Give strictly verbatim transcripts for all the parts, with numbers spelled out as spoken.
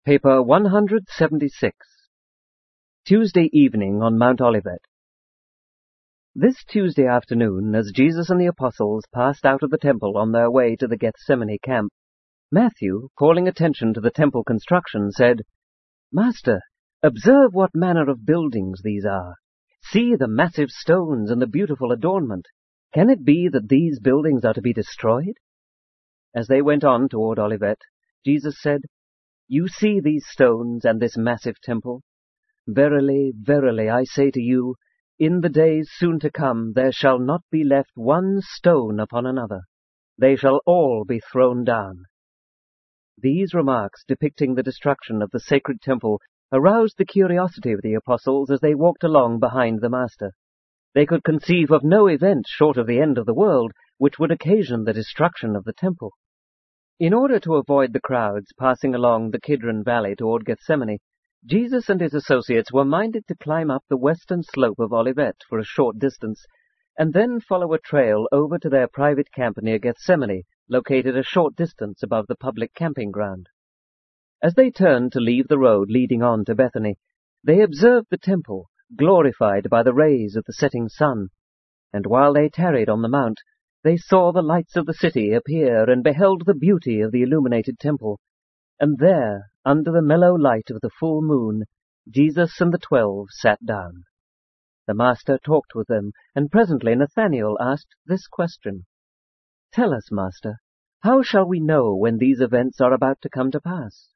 Paper one hundred seventy-six. Tuesday evening on Mount Olivet. This Tuesday afternoon, as Jesus and the apostles passed out of the temple on their way to the Gethsemane camp, Matthew, calling attention to the temple construction, said, "Master, observe what manner of buildings these are. See the massive stones and the beautiful adornment. Can it be that these buildings are to be destroyed?" As they went on toward Olivet, Jesus said, "You see these stones and this massive temple? Verily, verily, I say to you, in the days soon to come there shall not be left one stone upon another. They shall all be thrown down." These remarks, depicting the destruction of the sacred temple, aroused the curiosity of the apostles as they walked along behind the Master. They could conceive of no event short of the end of the world which would occasion the destruction of the temple. In order to avoid the crowds passing along the Kidron Valley toward Gethsemane, Jesus and his associates were minded to climb up the western slope of Olivet for a short distance, and then follow a trail over to their private camp near Gethsemane, located a short distance above the public camping ground. As they turned to leave the road leading on to Bethany, they observed the temple, glorified by the rays of the setting sun, and while they tarried on the mount, they saw the lights of the city appear and beheld the beauty of the illuminated temple. And there, under the mellow light of the full moon, Jesus and the twelve sat down. The Master talked with them, and presently Nathanael asked this question, "Tell us, Master, how shall we know when these events are about to come to pass?"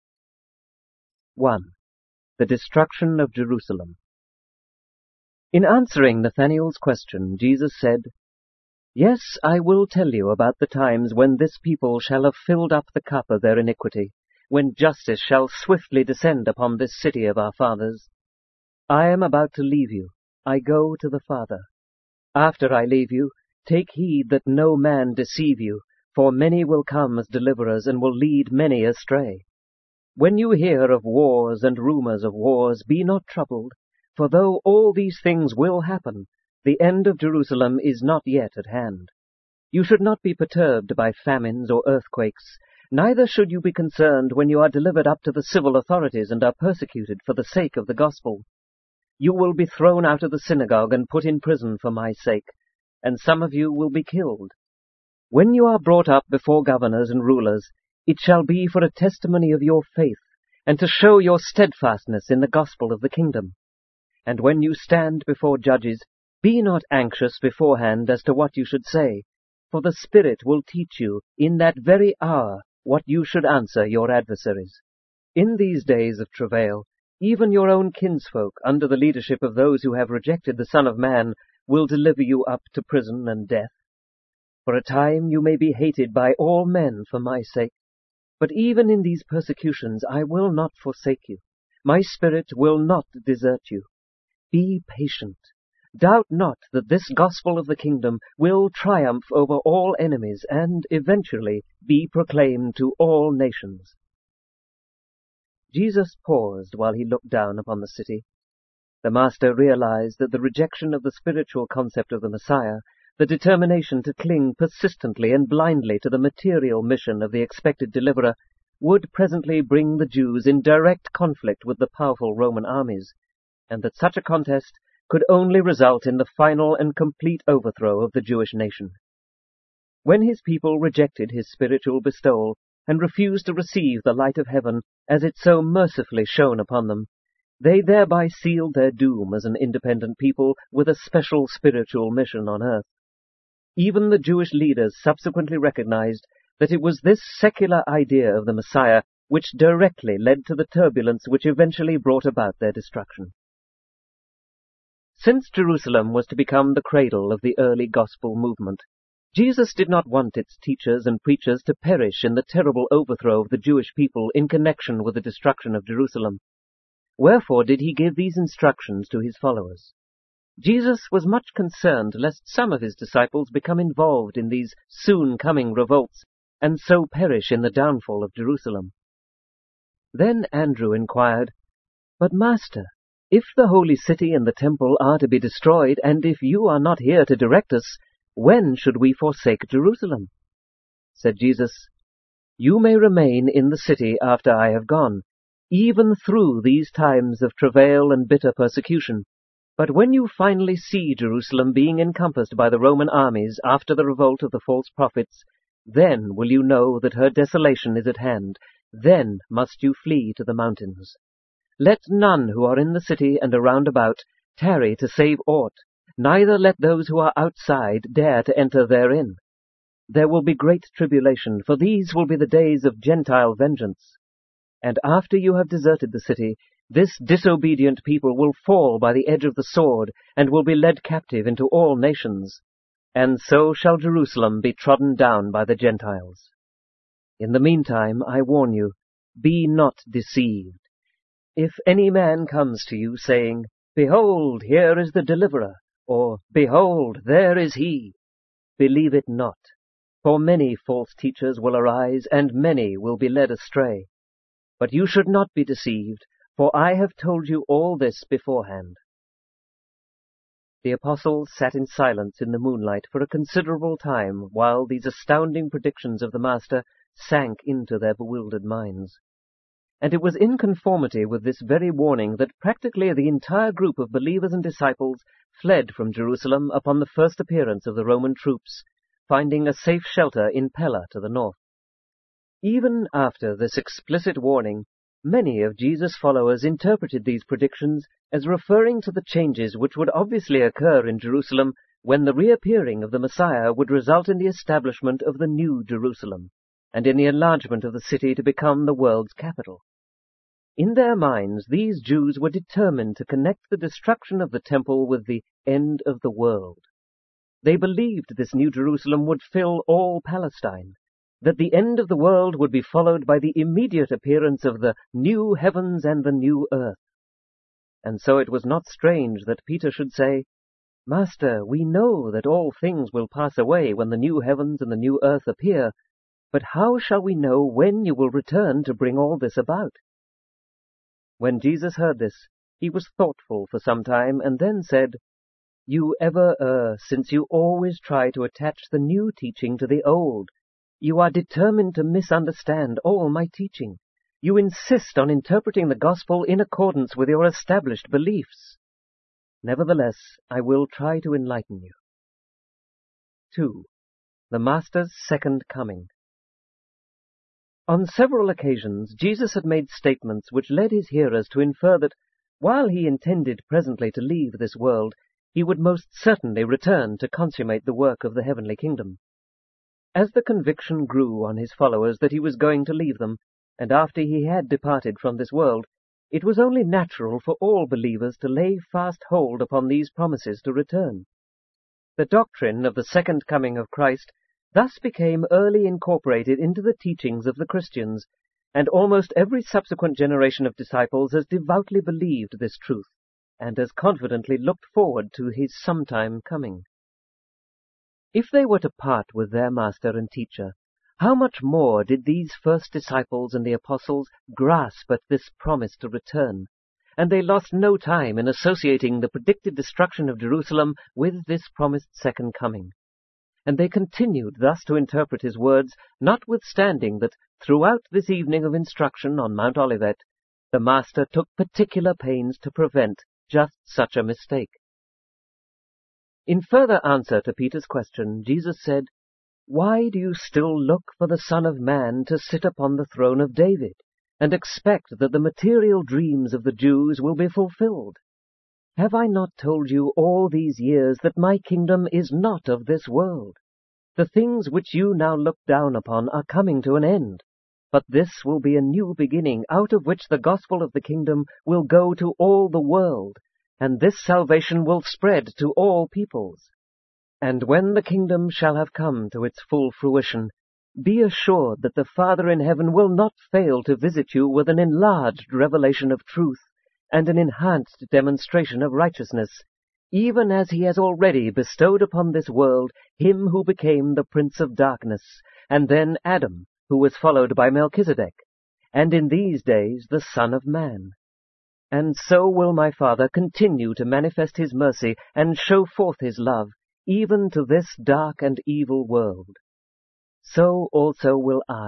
one. The destruction of Jerusalem. In answering Nathanael's question, Jesus said, "Yes, I will tell you about the times when this people shall have filled up the cup of their iniquity, when justice shall swiftly descend upon this city of our fathers. I am about to leave you. I go to the Father. After I leave you, take heed that no man deceive you, for many will come as deliverers and will lead many astray. When you hear of wars and rumors of wars, be not troubled, for though all these things will happen, the end of Jerusalem is not yet at hand. You should not be perturbed by famines or earthquakes, neither should you be concerned when you are delivered up to the civil authorities and are persecuted for the sake of the gospel. You will be thrown out of the synagogue and put in prison for my sake, and some of you will be killed. When you are brought up before governors and rulers, it shall be for a testimony of your faith, and to show your steadfastness in the gospel of the kingdom. And when you stand before judges, be not anxious beforehand as to what you should say, for the Spirit will teach you in that very hour what you should answer your adversaries. In these days of travail, even your own kinsfolk, under the leadership of those who have rejected the Son of Man, will deliver you up to prison and death. For a time you may be hated by all men for my sake, but even in these persecutions I will not forsake you. My Spirit will not desert you. Be patient. Doubt not that this gospel of the kingdom will triumph over all enemies and eventually be proclaimed to all nations." Jesus paused while he looked down upon the city. The Master realized that the rejection of the spiritual concept of the Messiah, the determination to cling persistently and blindly to the material mission of the expected deliverer, would presently bring the Jews in direct conflict with the powerful Roman armies, and that such a contest could only result in the final and complete overthrow of the Jewish nation. When his people rejected his spiritual bestowal and refused to receive the light of heaven as it so mercifully shone upon them, they thereby sealed their doom as an independent people with a special spiritual mission on earth. Even the Jewish leaders subsequently recognized that it was this secular idea of the Messiah which directly led to the turbulence which eventually brought about their destruction. Since Jerusalem was to become the cradle of the early gospel movement, Jesus did not want its teachers and preachers to perish in the terrible overthrow of the Jewish people in connection with the destruction of Jerusalem. Wherefore did he give these instructions to his followers? Jesus was much concerned lest some of his disciples become involved in these soon-coming revolts, and so perish in the downfall of Jerusalem. Then Andrew inquired, "But Master, if the holy city and the temple are to be destroyed, and if you are not here to direct us, when should we forsake Jerusalem?" Said Jesus, "You may remain in the city after I have gone, even through these times of travail and bitter persecution. But when you finally see Jerusalem being encompassed by the Roman armies after the revolt of the false prophets, then will you know that her desolation is at hand. Then must you flee to the mountains. Let none who are in the city and around about tarry to save aught, neither let those who are outside dare to enter therein. There will be great tribulation, for these will be the days of Gentile vengeance. And after you have deserted the city, this disobedient people will fall by the edge of the sword, and will be led captive into all nations. And so shall Jerusalem be trodden down by the Gentiles. In the meantime, I warn you, be not deceived. If any man comes to you, saying, Behold, here is the deliverer, or, Behold, there is he, believe it not. For many false teachers will arise, and many will be led astray. But you should not be deceived, for I have told you all this beforehand. The apostles sat in silence in the moonlight for a considerable time, while these astounding predictions of the Master sank into their bewildered minds. And it was in conformity with this very warning that practically the entire group of believers and disciples fled from Jerusalem upon the first appearance of the Roman troops, finding a safe shelter in Pella to the north. Even after this explicit warning, many of Jesus' followers interpreted these predictions as referring to the changes which would obviously occur in Jerusalem when the reappearing of the Messiah would result in the establishment of the New Jerusalem, and in the enlargement of the city to become the world's capital. In their minds, these Jews were determined to connect the destruction of the temple with the end of the world. They believed this New Jerusalem would fill all Palestine, that the end of the world would be followed by the immediate appearance of the new heavens and the new earth. And so it was not strange that Peter should say, Master, we know that all things will pass away when the new heavens and the new earth appear, but how shall we know when you will return to bring all this about? When Jesus heard this, he was thoughtful for some time, and then said, You ever err, since you always try to attach the new teaching to the old. You are determined to misunderstand all my teaching. You insist on interpreting the gospel in accordance with your established beliefs. Nevertheless, I will try to enlighten you. two. The Master's Second Coming. On several occasions, Jesus had made statements which led his hearers to infer that, while he intended presently to leave this world, he would most certainly return to consummate the work of the heavenly kingdom. As the conviction grew on his followers that he was going to leave them, and after he had departed from this world, it was only natural for all believers to lay fast hold upon these promises to return. The doctrine of the second coming of Christ thus became early incorporated into the teachings of the Christians, and almost every subsequent generation of disciples has devoutly believed this truth, and has confidently looked forward to his sometime coming. If they were to part with their master and teacher, how much more did these first disciples and the apostles grasp at this promise to return, and they lost no time in associating the predicted destruction of Jerusalem with this promised second coming. And they continued thus to interpret his words, notwithstanding that throughout this evening of instruction on Mount Olivet, the Master took particular pains to prevent just such a mistake. In further answer to Peter's question, Jesus said, Why do you still look for the Son of Man to sit upon the throne of David, and expect that the material dreams of the Jews will be fulfilled? Have I not told you all these years that my kingdom is not of this world? The things which you now look down upon are coming to an end, but this will be a new beginning, out of which the gospel of the kingdom will go to all the world, and this salvation will spread to all peoples. And when the kingdom shall have come to its full fruition, be assured that the Father in heaven will not fail to visit you with an enlarged revelation of truth, and an enhanced demonstration of righteousness, even as he has already bestowed upon this world him who became the Prince of Darkness, and then Adam, who was followed by Melchizedek, and in these days the Son of Man. And so will my Father continue to manifest his mercy and show forth his love, even to this dark and evil world. So also will I,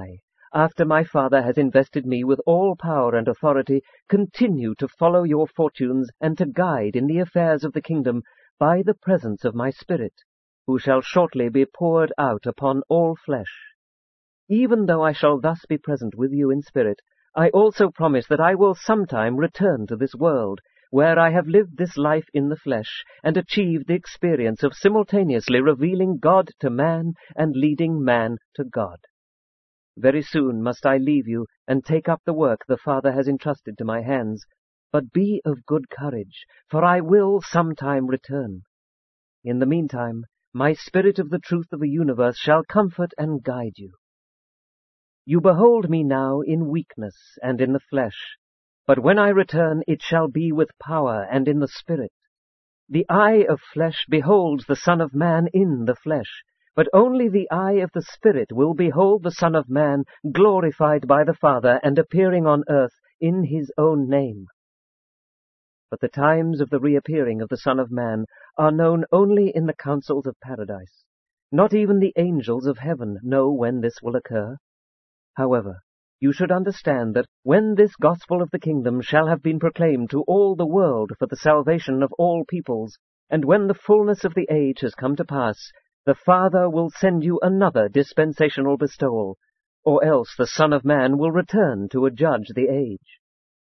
after my Father has invested me with all power and authority, continue to follow your fortunes and to guide in the affairs of the kingdom by the presence of my Spirit, who shall shortly be poured out upon all flesh. Even though I shall thus be present with you in spirit, I also promise that I will sometime return to this world, where I have lived this life in the flesh, and achieved the experience of simultaneously revealing God to man and leading man to God. Very soon must I leave you and take up the work the Father has entrusted to my hands, but be of good courage, for I will sometime return. In the meantime, my Spirit of the truth of the universe shall comfort and guide you. You behold me now in weakness and in the flesh, but when I return it shall be with power and in the Spirit. The eye of flesh beholds the Son of Man in the flesh, but only the eye of the Spirit will behold the Son of Man glorified by the Father and appearing on earth in his own name. But the times of the reappearing of the Son of Man are known only in the councils of paradise. Not even the angels of heaven know when this will occur. However, you should understand that when this gospel of the kingdom shall have been proclaimed to all the world for the salvation of all peoples, and when the fullness of the age has come to pass, the Father will send you another dispensational bestowal, or else the Son of Man will return to adjudge the age.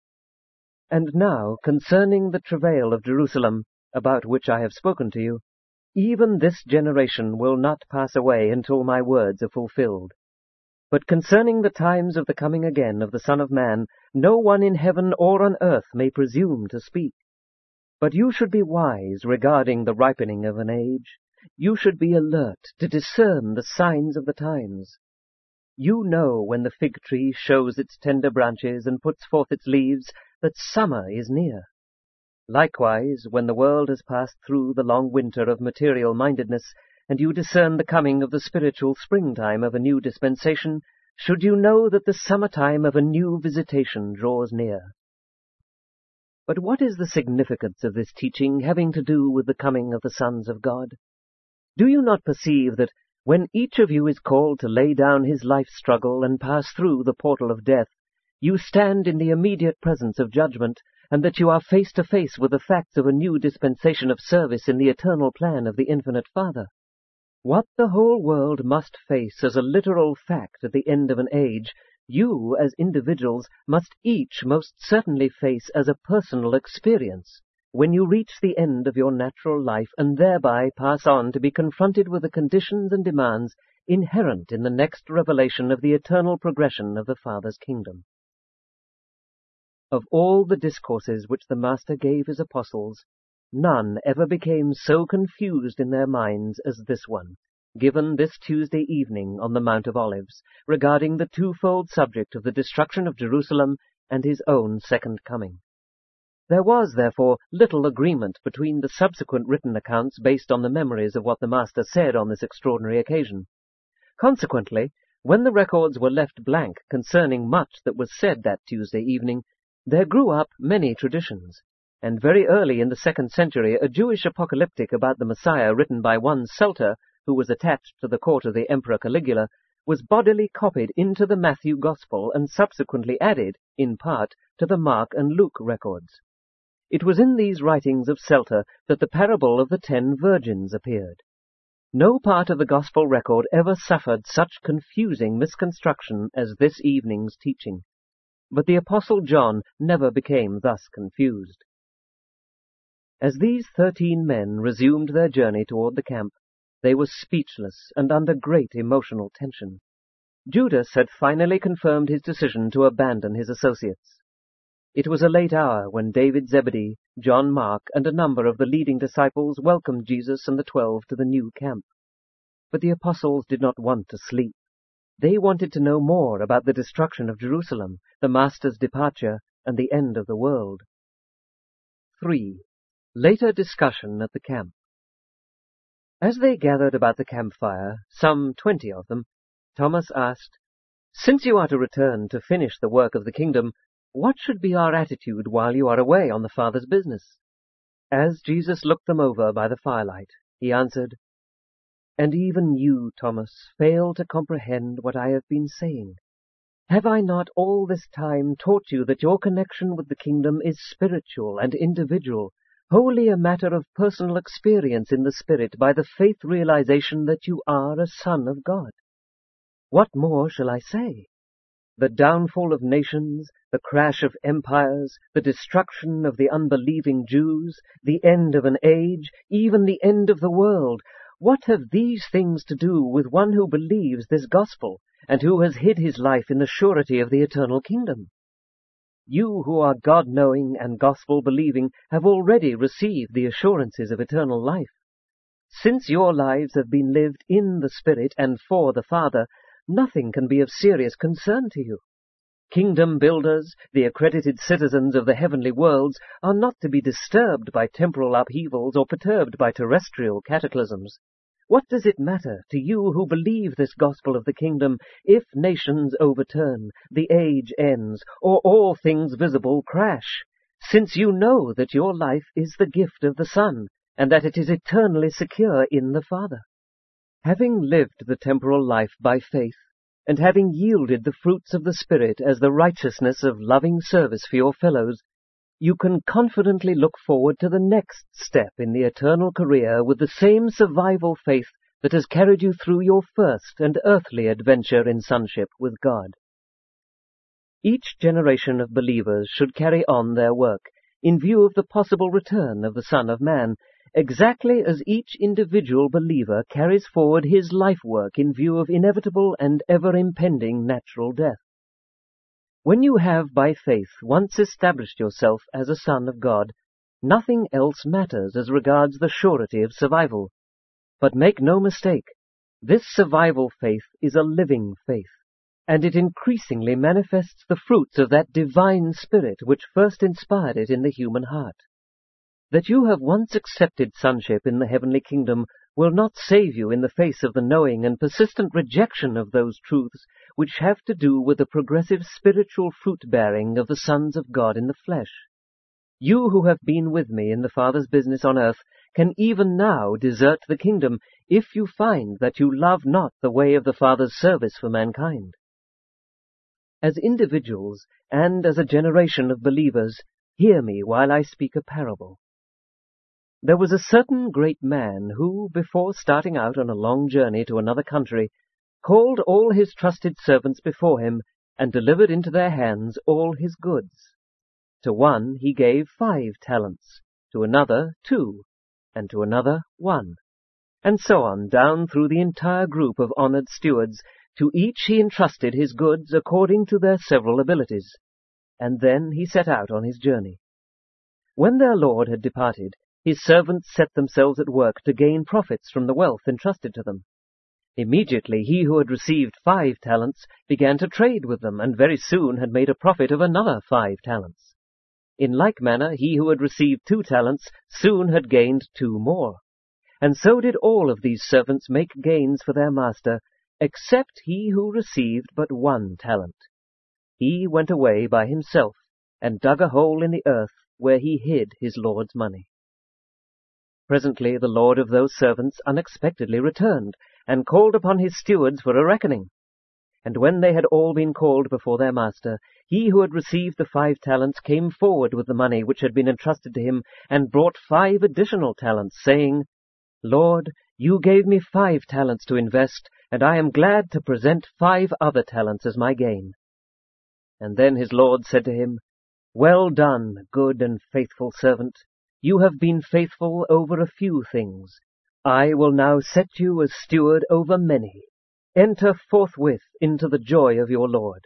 And now, concerning the travail of Jerusalem, about which I have spoken to you, even this generation will not pass away until my words are fulfilled. But concerning the times of the coming again of the Son of Man, no one in heaven or on earth may presume to speak. But you should be wise regarding the ripening of an age. You should be alert to discern the signs of the times. You know when the fig tree shows its tender branches and puts forth its leaves, that summer is near. Likewise, when the world has passed through the long winter of material-mindedness, and you discern the coming of the spiritual springtime of a new dispensation, should you know that the summertime of a new visitation draws near. But what is the significance of this teaching having to do with the coming of the sons of God? Do you not perceive that when each of you is called to lay down his life struggle and pass through the portal of death, you stand in the immediate presence of judgment, and that you are face to face with the facts of a new dispensation of service in the eternal plan of the infinite Father? What the whole world must face as a literal fact at the end of an age, you, as individuals, must each most certainly face as a personal experience, when you reach the end of your natural life and thereby pass on to be confronted with the conditions and demands inherent in the next revelation of the eternal progression of the Father's kingdom. Of all the discourses which the Master gave his apostles, none ever became so confused in their minds as this one, given this Tuesday evening on the Mount of Olives, regarding the twofold subject of the destruction of Jerusalem and his own second coming. There was, therefore, little agreement between the subsequent written accounts based on the memories of what the Master said on this extraordinary occasion. Consequently, when the records were left blank concerning much that was said that Tuesday evening, there grew up many traditions, and very early in the second century a Jewish apocalyptic about the Messiah written by one Pselter, who was attached to the court of the Emperor Caligula, was bodily copied into the Matthew Gospel and subsequently added, in part, to the Mark and Luke records. It was in these writings of Pselter that the parable of the ten virgins appeared. No part of the Gospel record ever suffered such confusing misconstruction as this evening's teaching, but the Apostle John never became thus confused. As these thirteen men resumed their journey toward the camp, they were speechless and under great emotional tension. Judas had finally confirmed his decision to abandon his associates. It was a late hour when David Zebedee, John Mark, and a number of the leading disciples welcomed Jesus and the twelve to the new camp. But the apostles did not want to sleep. They wanted to know more about the destruction of Jerusalem, the Master's departure, and the end of the world. three. Later discussion at the camp. As they gathered about the campfire, some twenty of them, Thomas asked, "Since you are to return to finish the work of the kingdom, what should be our attitude while you are away on the Father's business?" As Jesus looked them over by the firelight, he answered, "And even you, Thomas, fail to comprehend what I have been saying. Have I not all this time taught you that your connection with the kingdom is spiritual and individual, wholly a matter of personal experience in the Spirit by the faith realization that you are a son of God? What more shall I say? The downfall of nations, the crash of empires, the destruction of the unbelieving Jews, the end of an age, even the end of the world, what have these things to do with one who believes this gospel, and who has hid his life in the surety of the eternal kingdom? You who are God-knowing and gospel-believing have already received the assurances of eternal life. Since your lives have been lived in the Spirit and for the Father, nothing can be of serious concern to you. Kingdom builders, the accredited citizens of the heavenly worlds, are not to be disturbed by temporal upheavals or perturbed by terrestrial cataclysms. What does it matter to you who believe this gospel of the kingdom if nations overturn, the age ends, or all things visible crash, since you know that your life is the gift of the Son, and that it is eternally secure in the Father? Having lived the temporal life by faith, and having yielded the fruits of the Spirit as the righteousness of loving service for your fellows, you can confidently look forward to the next step in the eternal career with the same survival faith that has carried you through your first and earthly adventure in sonship with God. Each generation of believers should carry on their work in view of the possible return of the Son of Man, exactly as each individual believer carries forward his life work in view of inevitable and ever-impending natural death. When you have by faith once established yourself as a son of God, nothing else matters as regards the surety of survival. But make no mistake, this survival faith is a living faith, and it increasingly manifests the fruits of that divine Spirit which first inspired it in the human heart. That you have once accepted sonship in the heavenly kingdom will not save you in the face of the knowing and persistent rejection of those truths which have to do with the progressive spiritual fruit-bearing of the sons of God in the flesh. You who have been with me in the Father's business on earth can even now desert the kingdom if you find that you love not the way of the Father's service for mankind. As individuals and as a generation of believers, hear me while I speak a parable. There was a certain great man who, before starting out on a long journey to another country, called all his trusted servants before him, and delivered into their hands all his goods. To one he gave five talents, to another two, and to another one, and so on down through the entire group of honored stewards. To each he entrusted his goods according to their several abilities, and then he set out on his journey. When their lord had departed, his servants set themselves at work to gain profits from the wealth entrusted to them. Immediately he who had received five talents began to trade with them, and very soon had made a profit of another five talents. In like manner he who had received two talents soon had gained two more. And so did all of these servants make gains for their master, except he who received but one talent. He went away by himself, and dug a hole in the earth, where he hid his lord's money. Presently the lord of those servants unexpectedly returned, and called upon his stewards for a reckoning. And when they had all been called before their master, he who had received the five talents came forward with the money which had been entrusted to him, and brought five additional talents, saying, Lord, you gave me five talents to invest, and I am glad to present five other talents as my gain. And then his lord said to him, Well done, good and faithful servant. You have been faithful over a few things. I will now set you as steward over many. Enter forthwith into the joy of your Lord.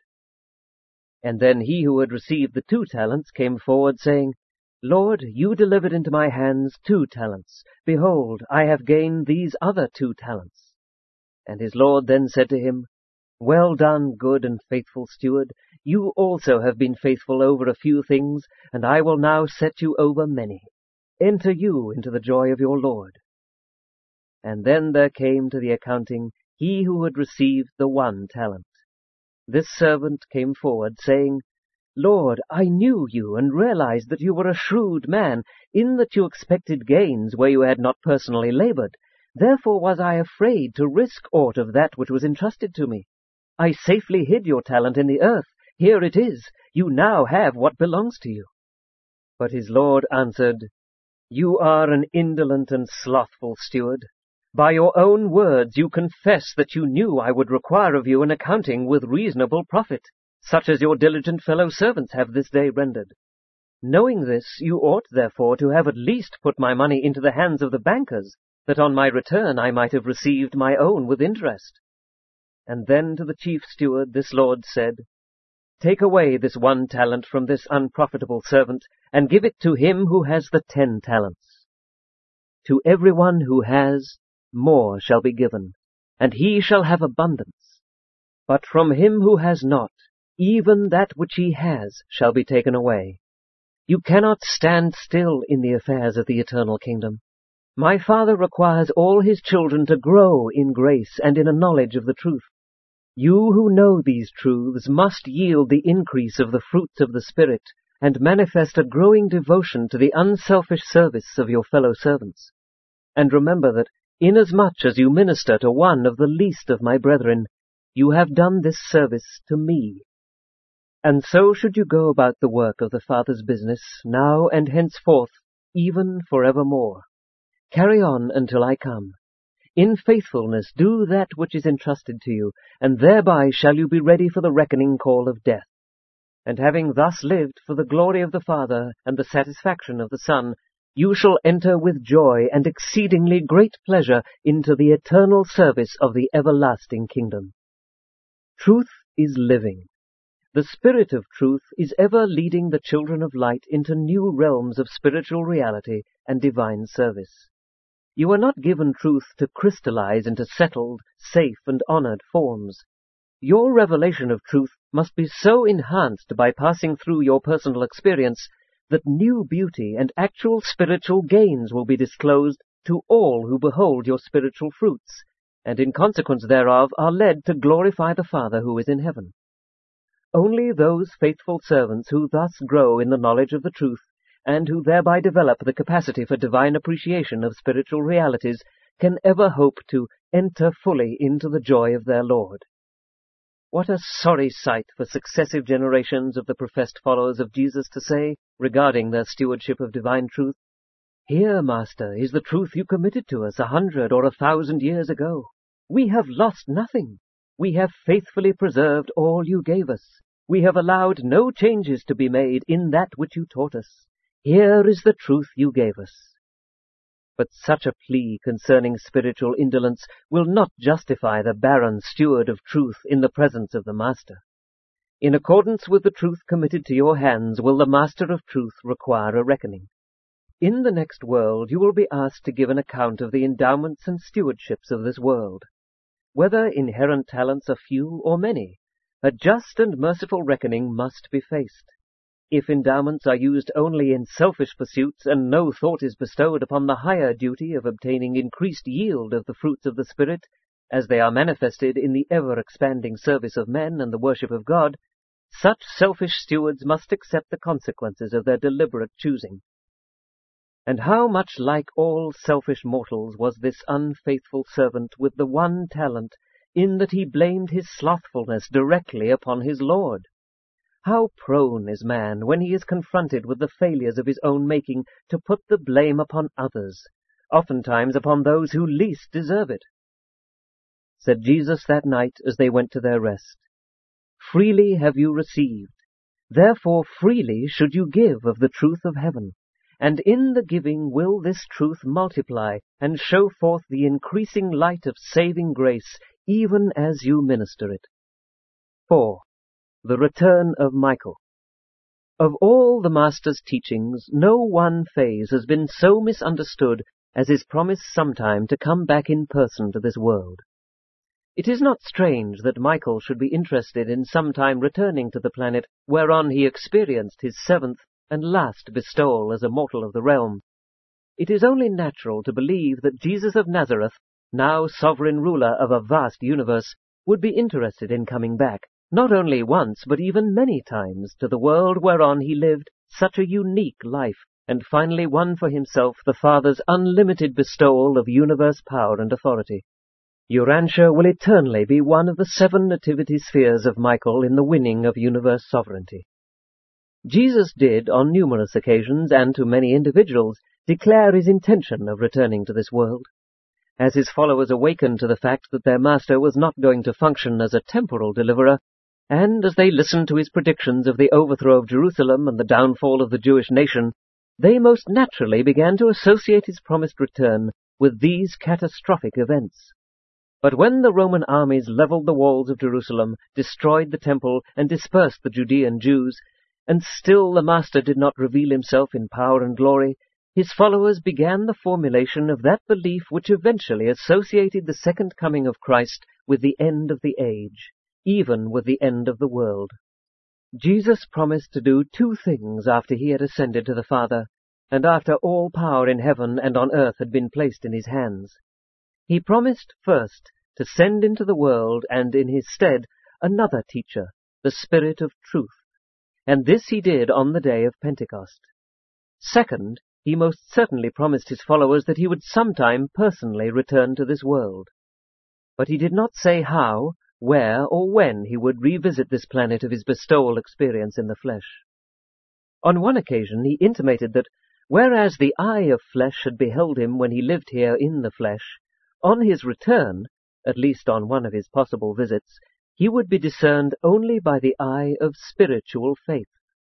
And then he who had received the two talents came forward, saying, Lord, you delivered into my hands two talents. Behold, I have gained these other two talents. And his Lord then said to him, Well done, good and faithful steward. You also have been faithful over a few things, and I will now set you over many. Enter you into the joy of your Lord. And then there came to the accounting he who had received the one talent. This servant came forward, saying, Lord, I knew you, and realized that you were a shrewd man, in that you expected gains where you had not personally labored. Therefore was I afraid to risk aught of that which was entrusted to me. I safely hid your talent in the earth. Here it is. You now have what belongs to you." But his lord answered, "You are an indolent and slothful steward. By your own words you confess that you knew I would require of you an accounting with reasonable profit, such as your diligent fellow servants have this day rendered. Knowing this, you ought therefore to have at least put my money into the hands of the bankers, that on my return I might have received my own with interest." And then to the chief steward this lord said, "Take away this one talent from this unprofitable servant, and give it to him who has the ten talents. To everyone who has, more shall be given, and he shall have abundance. But from him who has not, even that which he has shall be taken away. You cannot stand still in the affairs of the eternal kingdom. My Father requires all his children to grow in grace and in a knowledge of the truth. You who know these truths must yield the increase of the fruits of the Spirit, and manifest a growing devotion to the unselfish service of your fellow servants. And remember that, inasmuch as you minister to one of the least of my brethren, you have done this service to me. And so should you go about the work of the Father's business, now and henceforth, even forevermore. Carry on until I come. In faithfulness do that which is entrusted to you, and thereby shall you be ready for the reckoning call of death. And having thus lived for the glory of the Father and the satisfaction of the Son, you shall enter with joy and exceedingly great pleasure into the eternal service of the everlasting kingdom. Truth is living. The Spirit of truth is ever leading the children of light into new realms of spiritual reality and divine service. You are not given truth to crystallize into settled, safe, and honored forms. Your revelation of truth must be so enhanced by passing through your personal experience that new beauty and actual spiritual gains will be disclosed to all who behold your spiritual fruits, and in consequence thereof are led to glorify the Father who is in heaven. Only those faithful servants who thus grow in the knowledge of the truth, and who thereby develop the capacity for divine appreciation of spiritual realities, can ever hope to enter fully into the joy of their Lord. What a sorry sight for successive generations of the professed followers of Jesus to say, regarding their stewardship of divine truth, "Here, Master, is the truth you committed to us a hundred or a thousand years ago. We have lost nothing. We have faithfully preserved all you gave us. We have allowed no changes to be made in that which you taught us. Here is the truth you gave us." But such a plea concerning spiritual indolence will not justify the barren steward of truth in the presence of the Master. In accordance with the truth committed to your hands will the Master of truth require a reckoning. In the next world you will be asked to give an account of the endowments and stewardships of this world. Whether inherent talents are few or many, a just and merciful reckoning must be faced. If endowments are used only in selfish pursuits, and no thought is bestowed upon the higher duty of obtaining increased yield of the fruits of the Spirit, as they are manifested in the ever-expanding service of men and the worship of God, such selfish stewards must accept the consequences of their deliberate choosing. And how much like all selfish mortals was this unfaithful servant with the one talent, in that he blamed his slothfulness directly upon his Lord! How prone is man, when he is confronted with the failures of his own making, to put the blame upon others, oftentimes upon those who least deserve it. Said Jesus that night as they went to their rest, "Freely have you received, therefore freely should you give of the truth of heaven, and in the giving will this truth multiply, and show forth the increasing light of saving grace, even as you minister it." four. The return of Michael. Of all the Master's teachings, no one phase has been so misunderstood as his promise sometime to come back in person to this world. It is not strange that Michael should be interested in sometime returning to the planet whereon he experienced his seventh and last bestowal as a mortal of the realm. It is only natural to believe that Jesus of Nazareth, now sovereign ruler of a vast universe, would be interested in coming back, not only once, but even many times, to the world whereon he lived such a unique life, and finally won for himself the Father's unlimited bestowal of universe power and authority. Urantia will eternally be one of the seven nativity spheres of Michael in the winning of universe sovereignty. Jesus did, on numerous occasions and to many individuals, declare his intention of returning to this world. As his followers awakened to the fact that their master was not going to function as a temporal deliverer, and as they listened to his predictions of the overthrow of Jerusalem and the downfall of the Jewish nation, they most naturally began to associate his promised return with these catastrophic events. But when the Roman armies leveled the walls of Jerusalem, destroyed the temple, and dispersed the Judean Jews, and still the Master did not reveal himself in power and glory, his followers began the formulation of that belief which eventually associated the second coming of Christ with the end of the age, even with the end of the world. Jesus promised to do two things after he had ascended to the Father, and after all power in heaven and on earth had been placed in his hands. He promised, first, to send into the world, and in his stead, another teacher, the Spirit of truth. And this he did on the day of Pentecost. Second, he most certainly promised his followers that he would sometime personally return to this world. But he did not say how, where, or when he would revisit this planet of his bestowal experience in the flesh. On one occasion he intimated that, whereas the eye of flesh had beheld him when he lived here in the flesh, on his return, at least on one of his possible visits, he would be discerned only by the eye of spiritual faith.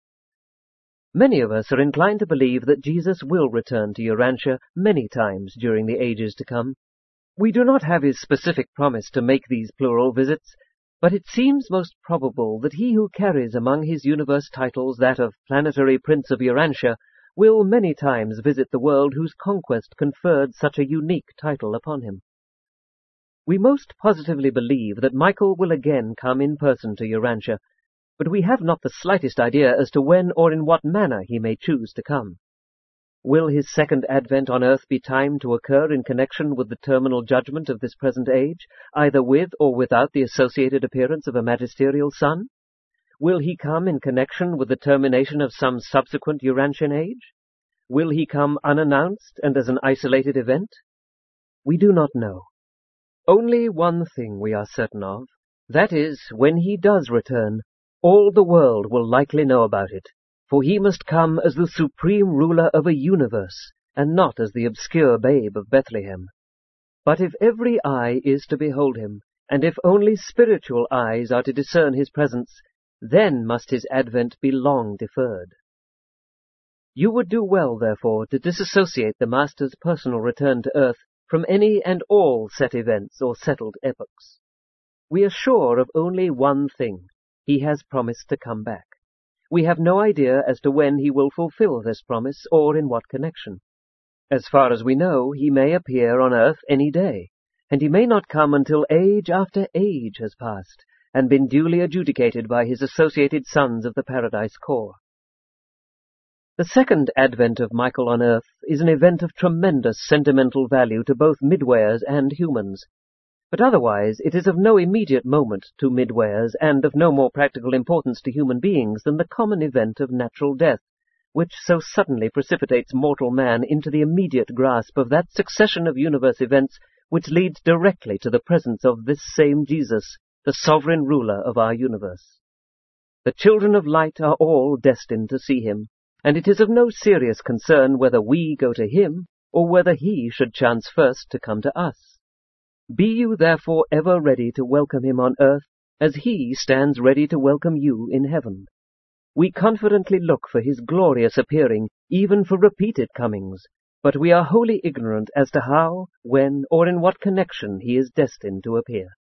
Many of us are inclined to believe that Jesus will return to Urantia many times during the ages to come. We do not have his specific promise to make these plural visits, but it seems most probable that he who carries among his universe titles that of Planetary Prince of Urantia will many times visit the world whose conquest conferred such a unique title upon him. We most positively believe that Michael will again come in person to Urantia, but we have not the slightest idea as to when or in what manner he may choose to come. Will his second advent on earth be timed to occur in connection with the terminal judgment of this present age, either with or without the associated appearance of a magisterial son? Will he come in connection with the termination of some subsequent Urantian age? Will he come unannounced and as an isolated event? We do not know. Only one thing we are certain of, that is, when he does return, all the world will likely know about it, for he must come as the supreme ruler of a universe, and not as the obscure babe of Bethlehem. But if every eye is to behold him, and if only spiritual eyes are to discern his presence, then must his advent be long deferred. You would do well, therefore, to disassociate the Master's personal return to earth from any and all set events or settled epochs. We are sure of only one thing. He has promised to come back. We have no idea as to when he will fulfill this promise or in what connection. As far as we know, he may appear on earth any day, and he may not come until age after age has passed and been duly adjudicated by his associated sons of the Paradise Corps. The second advent of Michael on earth is an event of tremendous sentimental value to both Midwayers and humans, but otherwise it is of no immediate moment to Midwayers and of no more practical importance to human beings than the common event of natural death, which so suddenly precipitates mortal man into the immediate grasp of that succession of universe events which leads directly to the presence of this same Jesus, the sovereign ruler of our universe. The children of light are all destined to see him, and it is of no serious concern whether we go to him, or whether he should chance first to come to us. Be you therefore ever ready to welcome him on earth, as he stands ready to welcome you in heaven. We confidently look for his glorious appearing, even for repeated comings, but we are wholly ignorant as to how, when, or in what connection he is destined to appear.